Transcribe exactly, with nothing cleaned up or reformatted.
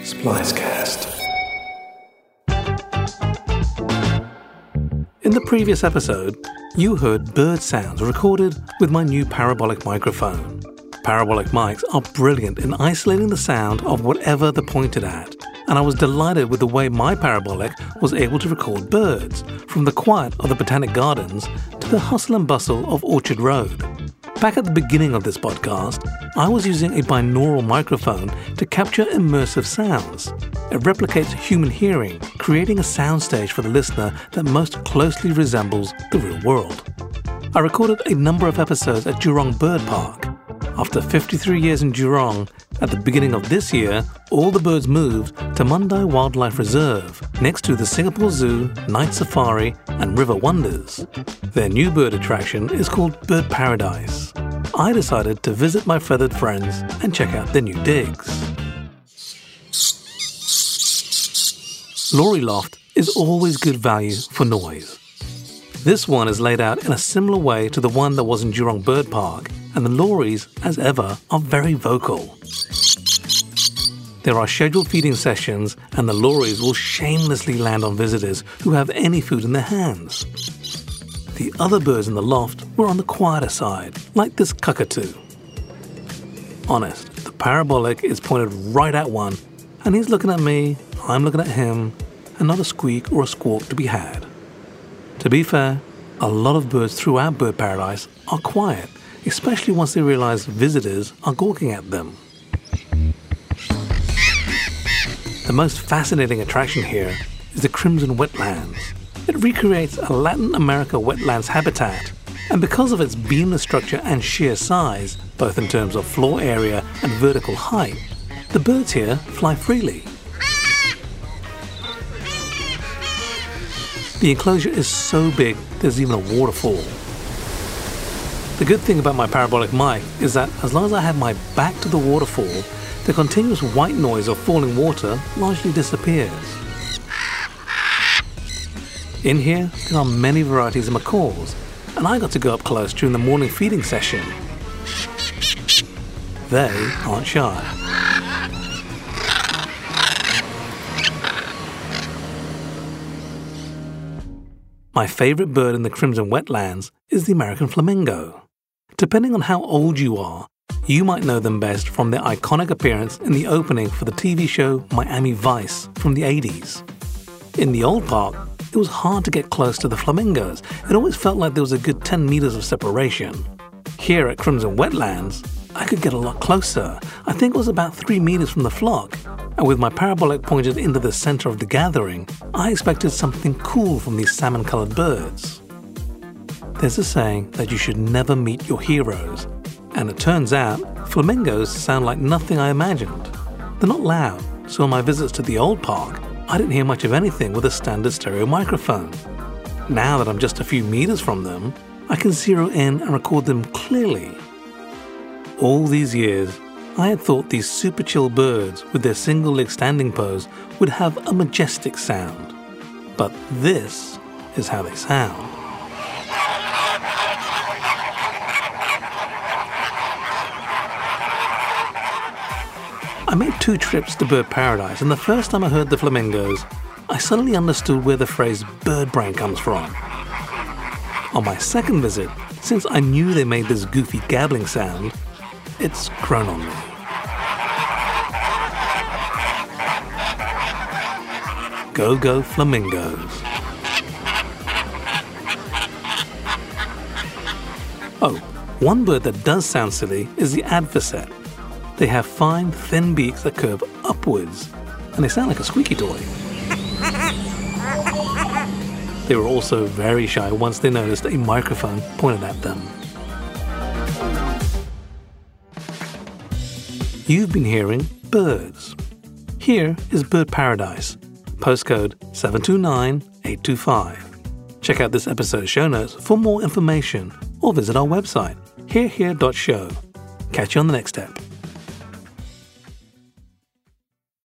Splicecast. In the previous episode, you heard bird sounds recorded with my new parabolic microphone. Parabolic mics are brilliant in isolating the sound of whatever they're pointed at, and I was delighted with the way my parabolic was able to record birds, from the quiet of the Botanic Gardens to the hustle and bustle of Orchard Road. Back at the beginning of this podcast, I was using a binaural microphone to capture immersive sounds. It replicates human hearing, creating a soundstage for the listener that most closely resembles the real world. I recorded a number of episodes at Jurong Bird Park. After fifty-three years in Jurong, at the beginning of this year, all the birds moved to Mandai Wildlife Reserve, next to the Singapore Zoo, Night Safari, and River Wonders. Their new bird attraction is called Bird Paradise. I decided to visit my feathered friends and check out their new digs. Lory Loft is always good value for noise. This one is laid out in a similar way to the one that was in Jurong Bird Park, and the lories, as ever, are very vocal. There are scheduled feeding sessions, and the lories will shamelessly land on visitors who have any food in their hands. The other birds in the loft were on the quieter side, like this cockatoo. Honest, the parabolic is pointed right at one, and he's looking at me, I'm looking at him, and not a squeak or a squawk to be had. To be fair, a lot of birds throughout Bird Paradise are quiet, especially once they realize visitors are gawking at them. The most fascinating attraction here is the Crimson Wetlands. It recreates a Latin America wetlands habitat, and because of its beamless structure and sheer size, both in terms of floor area and vertical height, the birds here fly freely. The enclosure is so big there's even a waterfall. The good thing about my parabolic mic is that as long as I have my back to the waterfall, the continuous white noise of falling water largely disappears. In here, there are many varieties of macaws, and I got to go up close during the morning feeding session. They aren't shy. My favorite bird in the Crimson Wetlands is the American flamingo. Depending on how old you are, you might know them best from their iconic appearance in the opening for the T V show Miami Vice from the eighties. In the old park, it was hard to get close to the flamingos. It always felt like there was a good ten meters of separation. Here at Crimson Wetlands, I could get a lot closer. I think it was about three meters from the flock. And with my parabolic pointed into the center of the gathering, I expected something cool from these salmon-colored birds. There's a saying that you should never meet your heroes. And it turns out, flamingos sound like nothing I imagined. They're not loud, so on my visits to the old park, I didn't hear much of anything with a standard stereo microphone. Now that I'm just a few meters from them, I can zero in and record them clearly. All these years, I had thought these super chill birds with their single leg standing pose would have a majestic sound. But this is how they sound. I made two trips to Bird Paradise, and the first time I heard the flamingos, I suddenly understood where the phrase bird brain comes from. On my second visit, since I knew they made this goofy gabbling sound, it's grown on me. Go, go, flamingos. Oh, one bird that does sound silly is the adverset. They have fine, thin beaks that curve upwards, and they sound like a squeaky toy. They were also very shy once they noticed a microphone pointed at them. You've been hearing birds. Here is Bird Paradise, postcode seven two nine eight two five. Check out this episode's show notes for more information or visit our website, herehere dot show. Catch you on the next step.